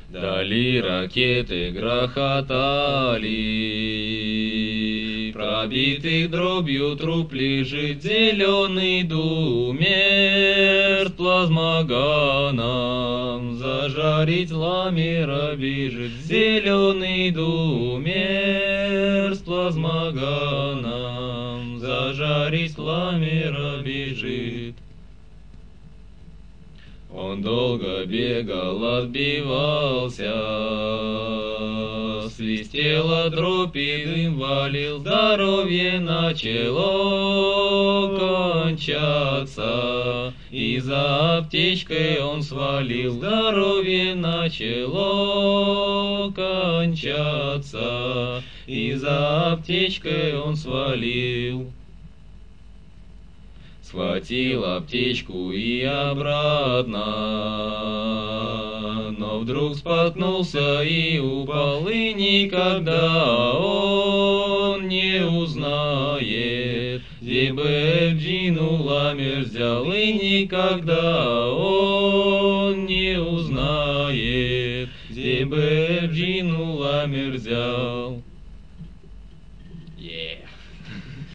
Дали ракеты грохотали, пробитых дробью труп лежит, зеленый думер, плазмоганом зажарить ламера бежит, зеленый думер, с плазмоганом зажарить ламера бежит. Он долго бегал, отбивался, свистела дробь и дым валил, здоровье начало кончаться, и за аптечкой он свалил, здоровье начало кончаться, и за аптечкой он свалил. Схватил аптечку и обратно, но вдруг споткнулся и упал, и никогда он не узнает, где бы Джину ламер взял, и никогда он не узнает, где бы Джину ламер взял. Yeah.